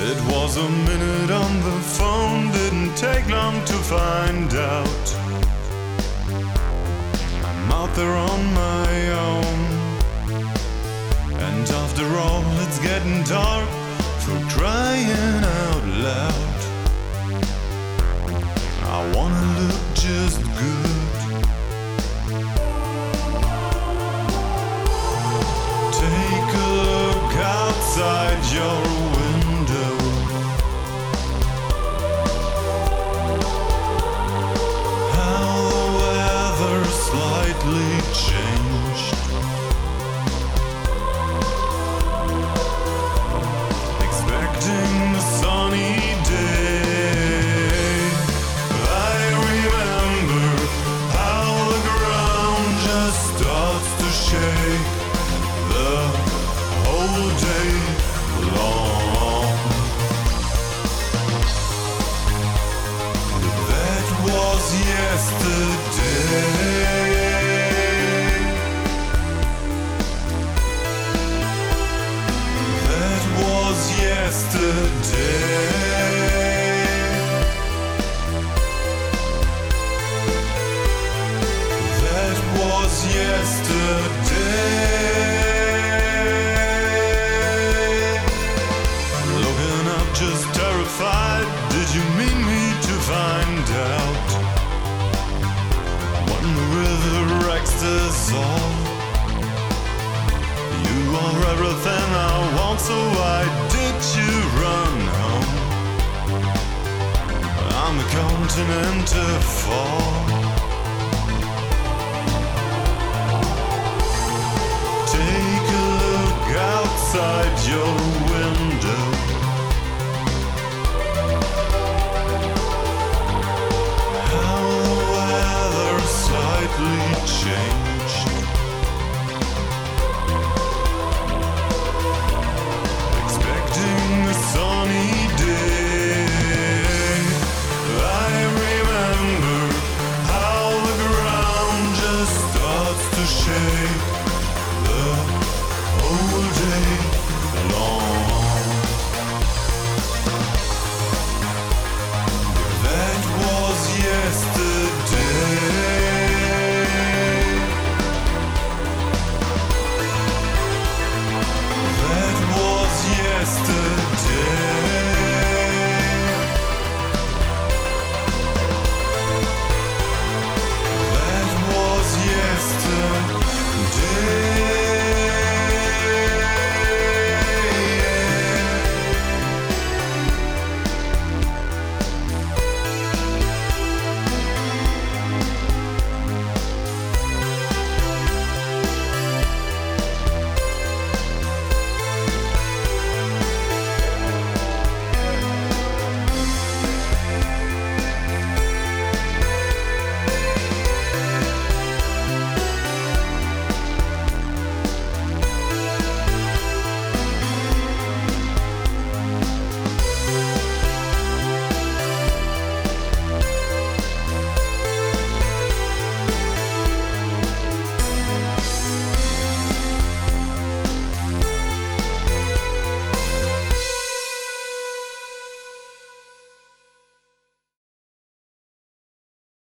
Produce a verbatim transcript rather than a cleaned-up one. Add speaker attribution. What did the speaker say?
Speaker 1: It was a minute on the phone, didn't take long to find out I'm out there on my own. And after all, it's getting dark, for crying out loud I wanna look just good. Take a look outside your window. How the weather slightly changed. Expecting a sunny day, I remember how the ground just starts to shake the whole day long. That was yesterday. That was yesterday. That was yesterday. Looking up just terrified, did you mean me to find out? When the river wrecks us all, you are everything I want, so why did you run home? I'm a continent to fall. Take a look outside your